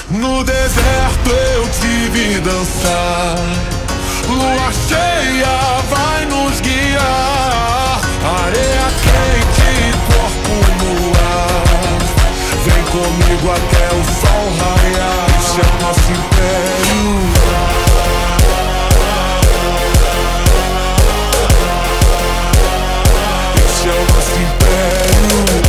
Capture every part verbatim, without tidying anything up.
No deserto eu te vi dançar, lua cheia vai nos guiar, areia quente, corpo no ar. Vem comigo até o sol raiar, esse é o nosso império. Esse é o nosso império.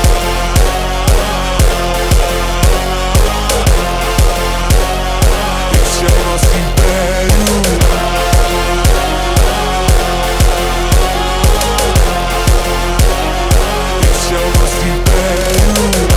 Esse é o nosso império. Esse é o nosso império.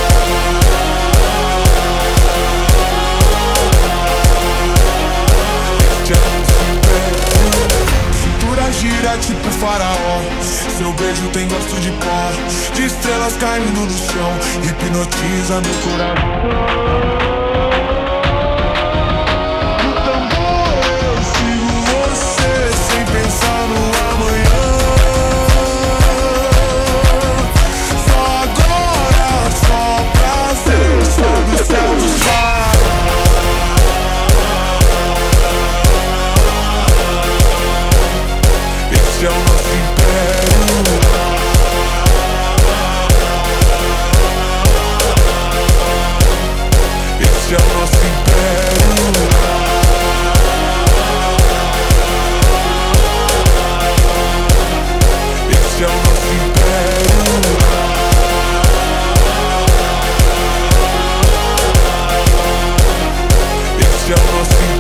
Esse é o nosso império. Cintura gira tipo faraó, seu beijo tem gosto de pó, de estrelas caindo no chão, hipnotiza meu coração. Esse é o nosso império. Esse é o nosso império. Esse é o nosso império. Esse é o nosso império.